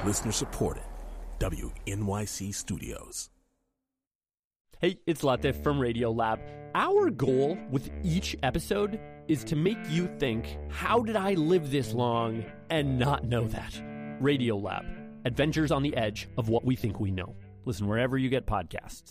Listener supported. WNYC Studios. Hey, it's Latif from Radiolab. Our goal with each episode is to make you think, how did I live this long and not know that? Radiolab, adventures on the edge of what we think we know. Listen wherever you get podcasts.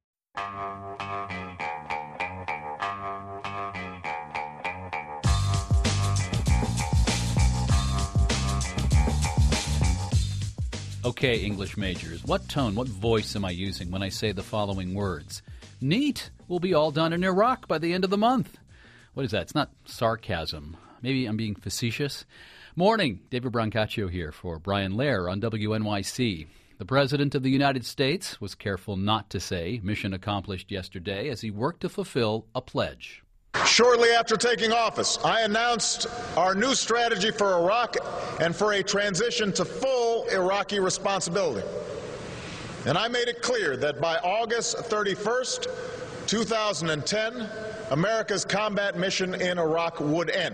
Okay, English majors, what tone, what voice am I using when I say the following words? Neat! We'll be all done in Iraq by the end of the month. What is that? It's not sarcasm. Maybe I'm being facetious. Morning, David Brancaccio here for Brian Lehrer on WNYC. The President of the United States was careful not to say mission accomplished yesterday as he worked to fulfill a pledge. Shortly after taking office, I announced our new strategy for Iraq and for a transition to full Iraqi responsibility. And I made it clear that by August 31st, 2010, America's combat mission in Iraq would end.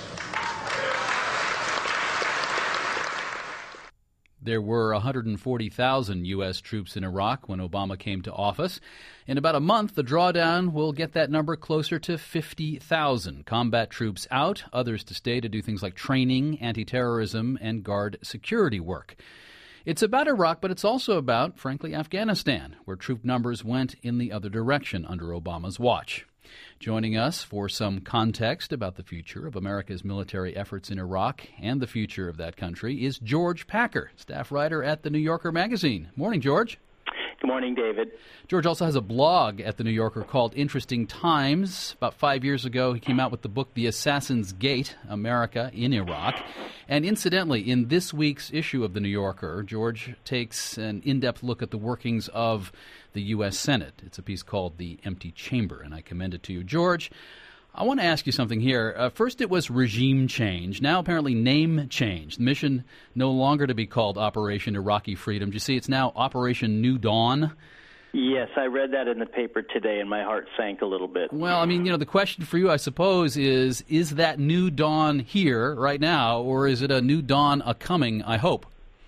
There were 140,000 U.S. troops in Iraq when Obama came to office. In about a month, the drawdown will get that number closer to 50,000. Combat troops out, others to stay to do things like training, anti-terrorism, and guard security work. It's about Iraq, but it's also about, frankly, Afghanistan, where troop numbers went in the other direction under Obama's watch. Joining us for some context about the future of America's military efforts in Iraq and the future of that country is George Packer, staff writer at The New Yorker magazine. Morning, George. Good morning, David. George also has a blog at The New Yorker called Interesting Times. About 5 years ago, he came out with the book The Assassin's Gate, America in Iraq. And incidentally, in this week's issue of The New Yorker, George takes an in-depth look at the workings of the U.S. Senate. It's a piece called The Empty Chamber, and I commend it to you. George, I want to ask you something here. First, it was regime change. Now, apparently, name change. The mission no longer to be called Operation Iraqi Freedom. Do you see it's now Operation New Dawn? Yes, I read that in the paper today, and my heart sank a little bit. Well, I mean, the question for you, I suppose, is that new dawn here right now, or is it a new dawn a-coming, I hope?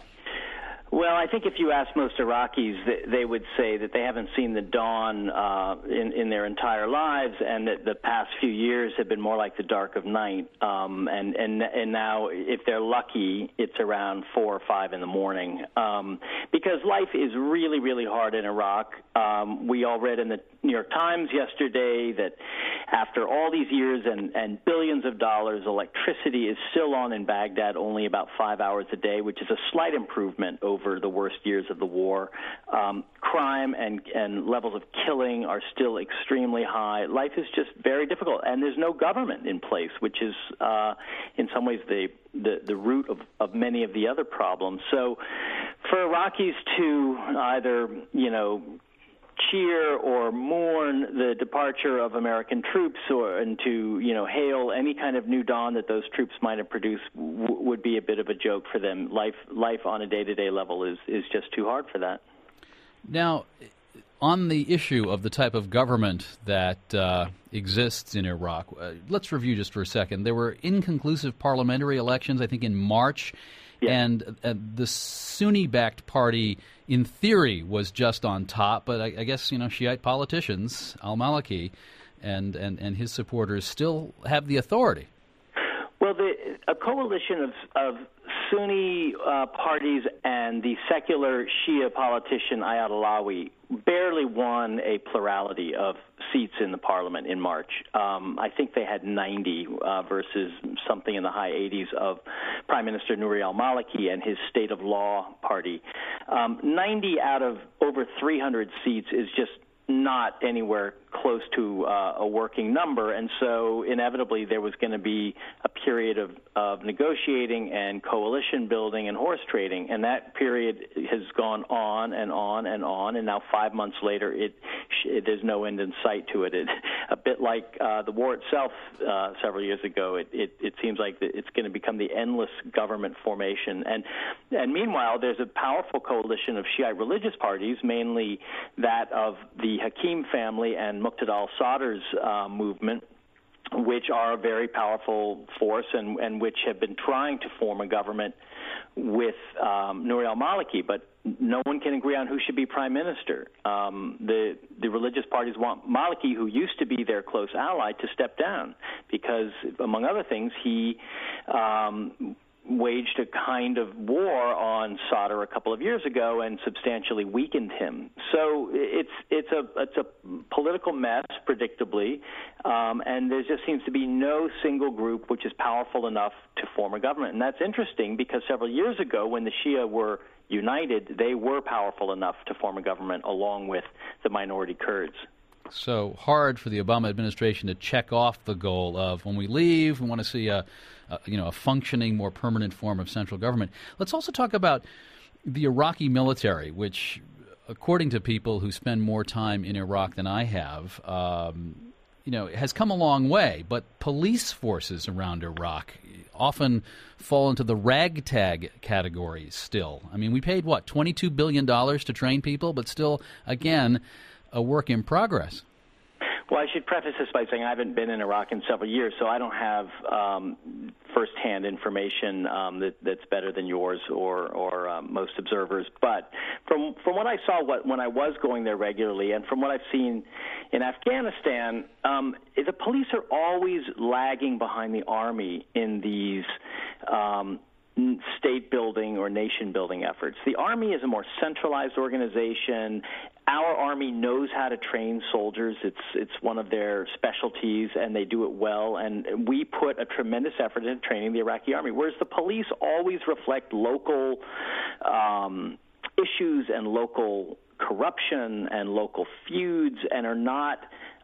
Well, I think if you ask most Iraqis, they would say that they haven't seen the dawn in their entire lives, and that the past few years have been more like the dark of night. And now, if they're lucky, it's around 4 or 5 in the morning. Because life is really, really hard in Iraq. We all read in the New York Times yesterday that after all these years and billions of dollars, electricity is still on in Baghdad only about 5 hours a day, which is a slight improvement over the worst years of the war. Crime and levels of killing are still extremely high. Life is just very difficult, and there's no government in place, which is in some ways the root of many of the other problems. So for Iraqis to either, cheer or mourn the departure of American troops and to, hail any kind of new dawn that those troops might have produced would be a bit of a joke for them. Life on a day-to-day level is just too hard for that. Now, on the issue of the type of government that exists in Iraq, let's review just for a second. There were inconclusive parliamentary elections, I think, in March. Yeah. And the Sunni-backed party, in theory, was just on top. But I guess, Shiite politicians, al-Maliki and his supporters still have the authority. Well, a coalition of Sunni parties and the secular Shia politician Ayat Allawi barely won a plurality of seats in the parliament in March. I think they had 90 versus something in the high 80s of Prime Minister Nouri al-Maliki and his State of Law party. 90 out of over 300 seats is just not anywhere close to a working number, and so inevitably there was going to be a period of negotiating and coalition building and horse trading, and that period has gone on and on and on, and now 5 months later there's no end in sight to it. A bit like the war itself several years ago, it seems like it's going to become the endless government formation, and meanwhile there's a powerful coalition of Shiite religious parties, mainly that of the Hakim family and Muqtada al-Sadr's movement, which are a very powerful force and which have been trying to form a government with Nouri al-Maliki, but no one can agree on who should be prime minister. The religious parties want Maliki, who used to be their close ally, to step down because, among other things, he waged a kind of war on Sadr a couple of years ago and substantially weakened him. So it's a political mess, predictably, and there just seems to be no single group which is powerful enough to form a government. And that's interesting because several years ago, when the Shia were united, they were powerful enough to form a government along with the minority Kurds. So hard for the Obama administration to check off the goal of, when we leave, we want to see a functioning, more permanent form of central government. Let's also talk about the Iraqi military, which, according to people who spend more time in Iraq than I have, has come a long way. But police forces around Iraq often fall into the ragtag categories still. I mean, we paid, $22 billion to train people, but still, again, a work in progress. Well, I should preface this by saying I haven't been in Iraq in several years, so I don't have firsthand information that's better than yours or most observers. But from what I saw when I was going there regularly, and from what I've seen in Afghanistan, the police are always lagging behind the army in these state-building or nation-building efforts. The Army is a more centralized organization. Our Army knows how to train soldiers. It's one of their specialties, and they do it well. And we put a tremendous effort into training the Iraqi Army, whereas the police always reflect local issues and local corruption and local feuds and are not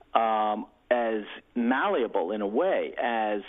as malleable in a way as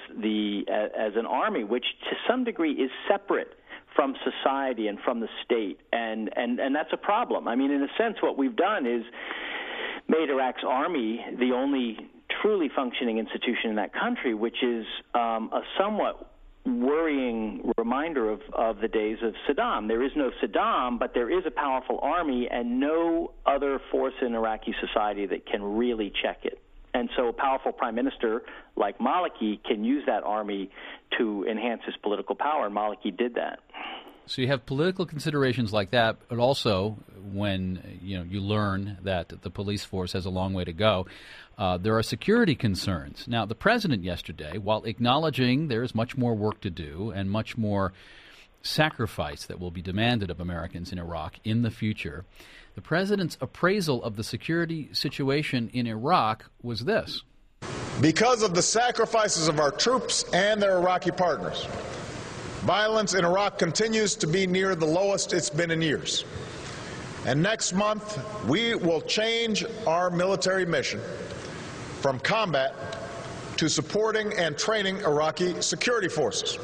an army, which to some degree is separate from society and from the state, and that's a problem. I mean, in a sense, what we've done is made Iraq's army the only truly functioning institution in that country, which is a somewhat worrying reminder of the days of Saddam. There is no Saddam, but there is a powerful army and no other force in Iraqi society that can really check it. And so a powerful prime minister like Maliki can use that army to enhance his political power, and Maliki did that. So you have political considerations like that, but also when you learn that the police force has a long way to go, there are security concerns. Now, the president yesterday, while acknowledging there is much more work to do and much more sacrifice that will be demanded of Americans in Iraq in the future, the president's appraisal of the security situation in Iraq was this. Because of the sacrifices of our troops and their Iraqi partners, violence in Iraq continues to be near the lowest it's been in years. And next month, we will change our military mission from combat to supporting and training Iraqi security forces.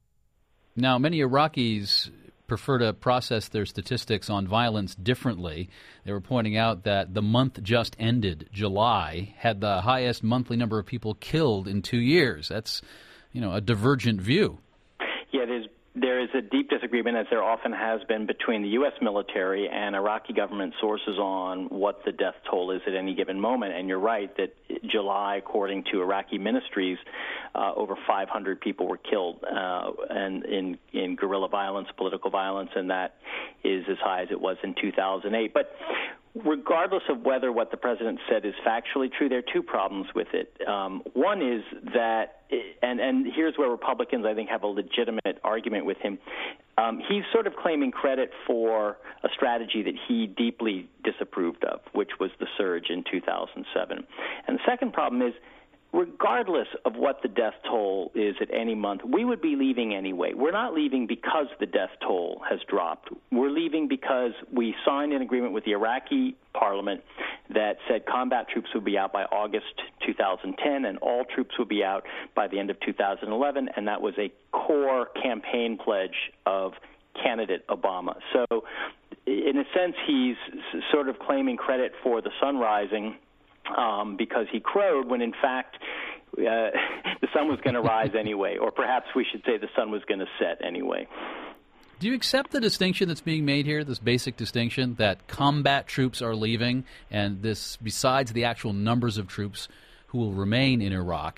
Now, many Iraqis prefer to process their statistics on violence differently. They were pointing out that the month just ended, July, had the highest monthly number of people killed in 2 years. That's, a divergent view. Yeah, there is a deep disagreement, as there often has been, between the U.S. military and Iraqi government sources on what the death toll is at any given moment. And you're right that July, according to Iraqi ministries, over 500 people were killed and in guerrilla violence, political violence, and that is as high as it was in 2008. But regardless of whether what the president said is factually true, there are two problems with it. One is that, and here's where Republicans, I think, have a legitimate argument with him. He's sort of claiming credit for a strategy that he deeply disapproved of, which was the surge in 2007. And the second problem is, regardless of what the death toll is at any month, we would be leaving anyway. We're not leaving because the death toll has dropped. We're leaving because we signed an agreement with the Iraqi parliament that said combat troops would be out by August 2010 and all troops would be out by the end of 2011, and that was a core campaign pledge of candidate Obama. So in a sense, he's sort of claiming credit for the sun rising because he crowed when, in fact, the sun was going to rise anyway, or perhaps we should say the sun was going to set anyway. Do you accept the distinction that's being made here, this basic distinction that combat troops are leaving, and this, besides the actual numbers of troops who will remain in Iraq,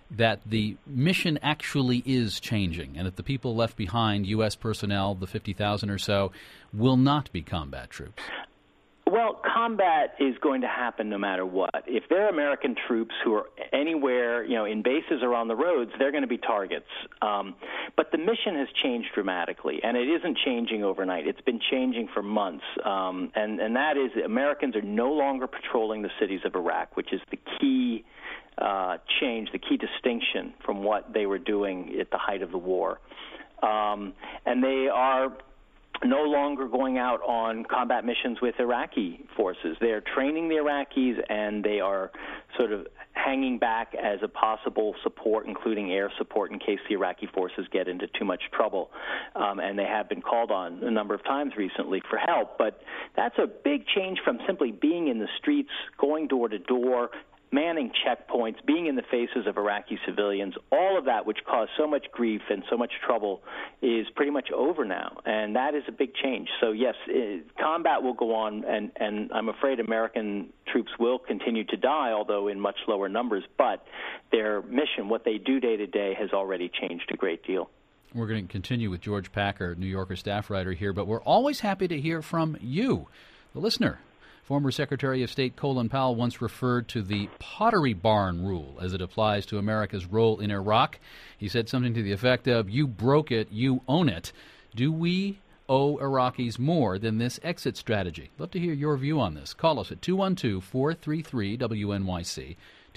that the mission actually is changing and that the people left behind, U.S. personnel, the 50,000 or so, will not be combat troops? Well, combat is going to happen no matter what. If there are American troops who are anywhere, in bases or on the roads, they're going to be targets. But the mission has changed dramatically, and it isn't changing overnight. It's been changing for months, and that is that Americans are no longer patrolling the cities of Iraq, which is the key change, the key distinction from what they were doing at the height of the war. And they are no longer going out on combat missions with Iraqi forces. They are training the Iraqis, and they are sort of hanging back as a possible support, including air support, in case the Iraqi forces get into too much trouble. And they have been called on a number of times recently for help. But that's a big change from simply being in the streets, going door to door, manning checkpoints, being in the faces of Iraqi civilians. All of that, which caused so much grief and so much trouble, is pretty much over now, and that is a big change. So yes, combat will go on, and I'm afraid American troops will continue to die, although in much lower numbers, but their mission, what they do day to day, has already changed a great deal. We're going to continue with George Packer, New Yorker staff writer here, but we're always happy to hear from you, the listener. Former Secretary of State Colin Powell once referred to the Pottery Barn rule as it applies to America's role in Iraq. He said something to the effect of, "You broke it, you own it." Do we owe Iraqis more than this exit strategy? Love to hear your view on this. Call us at 212-433-WNYC,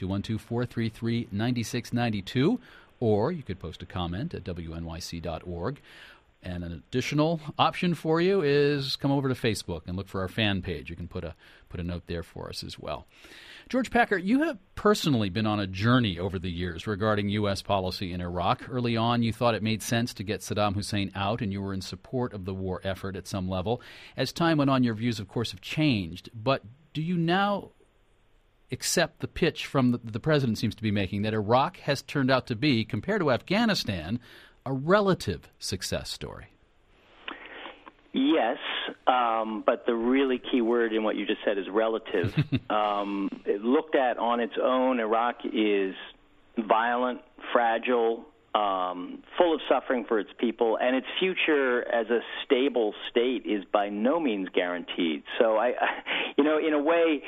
212-433-9692, or you could post a comment at WNYC.org. And an additional option for you is come over to Facebook and look for our fan page. You can put a note there for us as well. George Packer, you have personally been on a journey over the years regarding U.S. policy in Iraq. Early on, you thought it made sense to get Saddam Hussein out, and you were in support of the war effort at some level. As time went on, your views, of course, have changed. But do you now accept the pitch from the president seems to be making that Iraq has turned out to be, compared to Afghanistan, a relative success story? Yes, but the really key word in what you just said is relative. Looked at on its own, Iraq is violent, fragile, full of suffering for its people, and its future as a stable state is by no means guaranteed. So, in a way,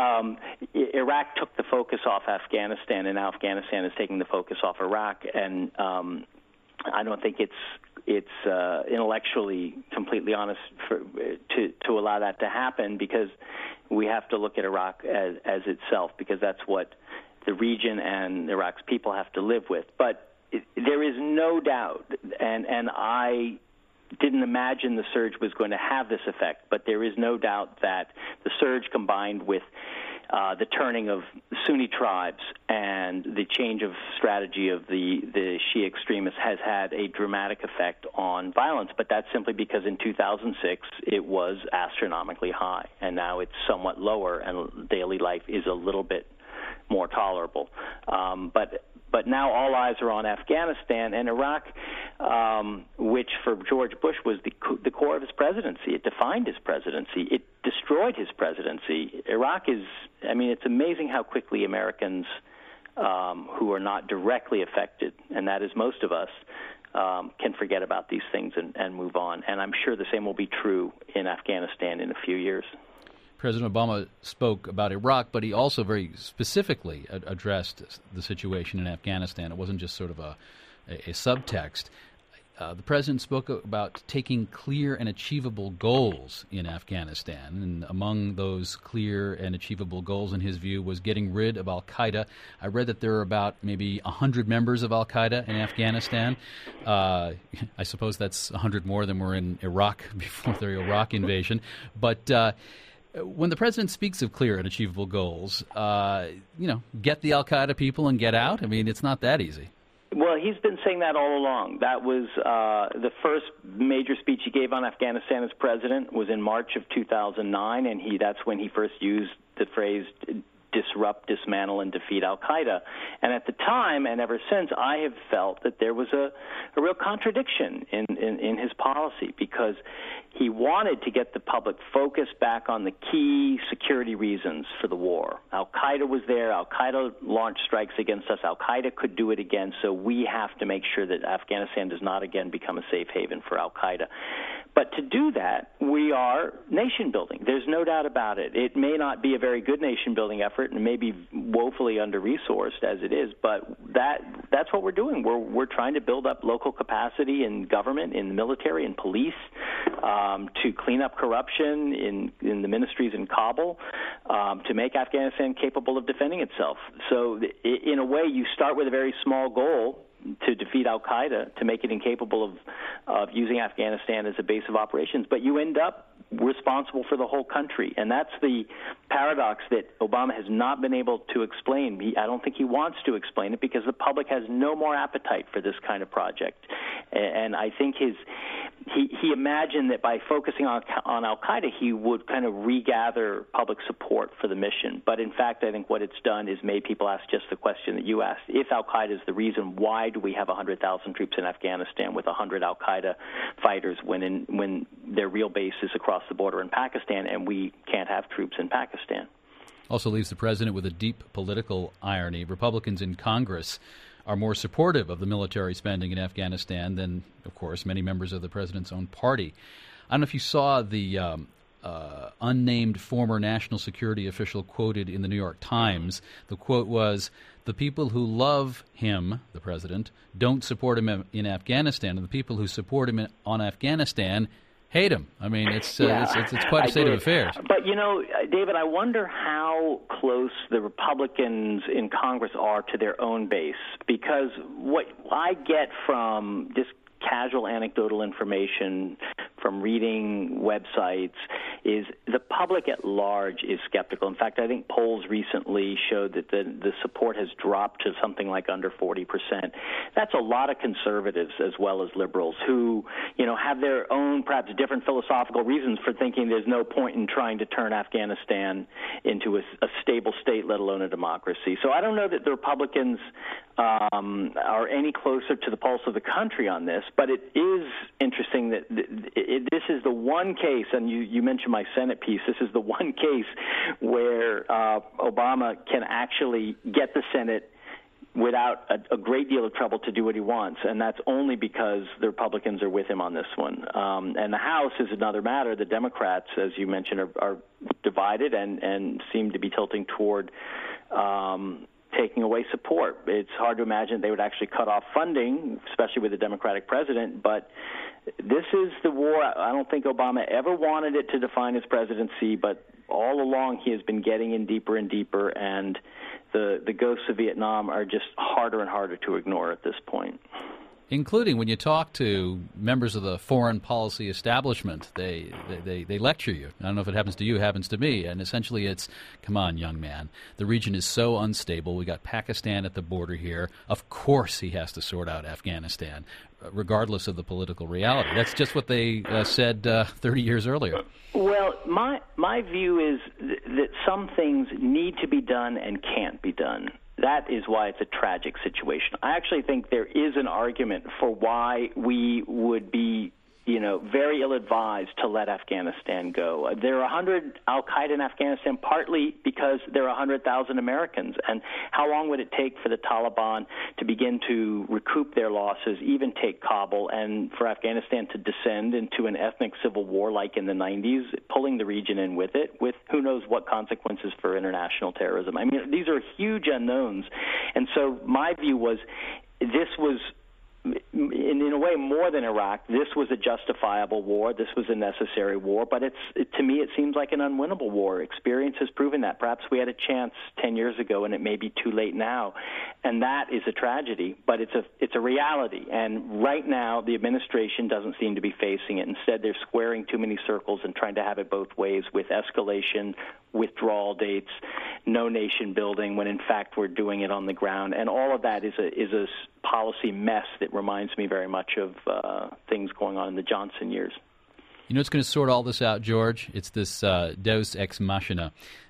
Iraq took the focus off Afghanistan, and now Afghanistan is taking the focus off Iraq, and I don't think it's intellectually completely honest to allow that to happen, because we have to look at Iraq as itself, because that's what the region and Iraq's people have to live with. But there is no doubt, and I didn't imagine the surge was going to have this effect, but there is no doubt that the surge, combined with the turning of Sunni tribes and the change of strategy of the Shia extremists, has had a dramatic effect on violence. But that's simply because in 2006 it was astronomically high, and now it's somewhat lower, and daily life is a little bit more tolerable. But now all eyes are on Afghanistan and Iraq, which for George Bush was the core of his presidency. It defined his presidency. It destroyed his presidency. Iraq is, it's amazing how quickly Americans who are not directly affected, and that is most of us, can forget about these things and move on. And I'm sure the same will be true in Afghanistan in a few years. President Obama spoke about Iraq, but he also very specifically addressed the situation in Afghanistan. It wasn't just sort of a subtext. The president spoke about taking clear and achievable goals in Afghanistan, and among those clear and achievable goals, in his view, was getting rid of al-Qaeda. I read that there are about maybe 100 members of al-Qaeda in Afghanistan. I suppose that's 100 more than were in Iraq before the Iraq invasion. But when the president speaks of clear and achievable goals, get the al-Qaeda people and get out, it's not that easy. Well, he's been saying that all along. That was the first major speech he gave on Afghanistan as president was in March of 2009, and that's when he first used the phrase disrupt, dismantle, and defeat al-Qaeda. And at the time, and ever since, I have felt that there was a real contradiction in his policy, because he wanted to get the public focused back on the key security reasons for the war. Al-Qaeda was there. Al-Qaeda launched strikes against us. Al-Qaeda could do it again, so we have to make sure that Afghanistan does not again become a safe haven for al-Qaeda. But to do that, we are nation building. There's no doubt about it. It may not be a very good nation building effort and may be woefully under-resourced as it is, but that's what we're doing. We're trying to build up local capacity in government, in the military, in police, to clean up corruption in the ministries in Kabul, to make Afghanistan capable of defending itself. So in a way, you start with a very small goal to defeat al-Qaeda, to make it incapable of using Afghanistan as a base of operations, but you end up responsible for the whole country. And that's the paradox that Obama has not been able to explain. I don't think he wants to explain it, because the public has no more appetite for this kind of project. And I think he imagined that by focusing on al-Qaeda, he would kind of regather public support for the mission. But in fact, I think what it's done is made people ask just the question that you asked. If al-Qaeda is the reason, why do we have 100,000 troops in Afghanistan with 100 al-Qaeda fighters when their real base is across the border in Pakistan, and we can't have troops in Pakistan? Also leaves the president with a deep political irony. Republicans in Congress are more supportive of the military spending in Afghanistan than, of course, many members of the president's own party. I don't know if you saw the unnamed former national security official quoted in the New York Times. The quote was, "The people who love him," the president, "don't support him in Afghanistan, and the people who support him on Afghanistan hate him." I mean, it's quite a state of affairs. But, David, I wonder how close the Republicans in Congress are to their own base, because what I get from just casual anecdotal information from reading websites is the public at large is skeptical. In fact, I think polls recently showed that the support has dropped to something like under 40%. That's a lot of conservatives as well as liberals who, have their own perhaps different philosophical reasons for thinking there's no point in trying to turn Afghanistan into a stable state, let alone a democracy. So I don't know that the Republicans are any closer to the pulse of the country on this, but it is interesting that this is the one case, and you mentioned my Senate piece, this is the one case where Obama can actually get the Senate without a great deal of trouble to do what he wants, and that's only because the Republicans are with him on this one. And the House is another matter. The Democrats, as you mentioned, are divided and seem to be tilting toward taking away support. It's hard to imagine they would actually cut off funding, especially with a Democratic president, but this is the war. I don't think Obama ever wanted it to define his presidency, but all along he has been getting in deeper and deeper, and the ghosts of Vietnam are just harder and harder to ignore at this point. Including when you talk to members of the foreign policy establishment, they lecture you. I don't know if it happens to you, it happens to me. And essentially it's, come on, young man. The region is so unstable. We got Pakistan at the border here. Of course he has to sort out Afghanistan, regardless of the political reality. That's just what they said 30 years earlier. Well, my view is that some things need to be done and can't be done. That is why it's a tragic situation. I actually think there is an argument for why we would be, very ill-advised to let Afghanistan go. There are 100 al-Qaeda in Afghanistan partly because there are 100,000 Americans. And how long would it take for the Taliban to begin to recoup their losses, even take Kabul, and for Afghanistan to descend into an ethnic civil war like in the 90s, pulling the region in with it, with who knows what consequences for international terrorism? I mean, these are huge unknowns. And so my view was this was, in a way, more than Iraq, this was a justifiable war. This was a necessary war. But to me, it seems like an unwinnable war. Experience has proven that. Perhaps we had a chance 10 years ago, and it may be too late now. And that is a tragedy, but it's a reality. And right now, the administration doesn't seem to be facing it. Instead, they're squaring too many circles and trying to have it both ways, with escalation, withdrawal dates, no nation building, when in fact we're doing it on the ground. And all of that is a policy mess that reminds me very much of things going on in the Johnson years. You know what's going to sort all this out, George? It's this Deus ex machina.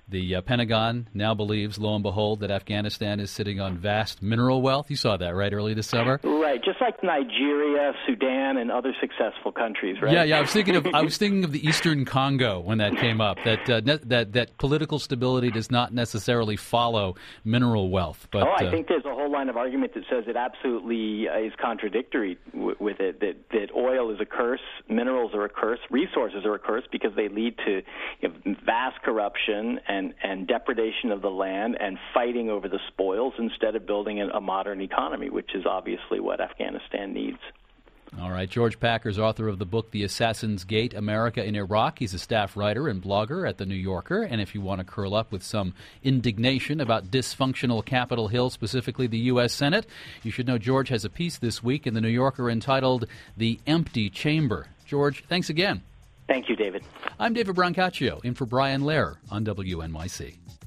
The Pentagon now believes, lo and behold, that Afghanistan is sitting on vast mineral wealth. You saw that, right, early this summer? Right, just like Nigeria, Sudan, and other successful countries, right? Yeah. I was thinking of the Eastern Congo when that came up. That political stability does not necessarily follow mineral wealth. But I think there's a whole line of argument that says it absolutely is contradictory with it. That oil is a curse, minerals are a curse, resources are a curse because they lead to vast corruption and depredation of the land and fighting over the spoils instead of building a modern economy, which is obviously what Afghanistan needs. All right. George Packer's author of the book, The Assassin's Gate, America in Iraq. He's a staff writer and blogger at The New Yorker. And if you want to curl up with some indignation about dysfunctional Capitol Hill, specifically the U.S. Senate, you should know George has a piece this week in The New Yorker entitled The Empty Chamber. George, thanks again. Thank you, David. I'm David Brancaccio, in for Brian Lehrer on WNYC.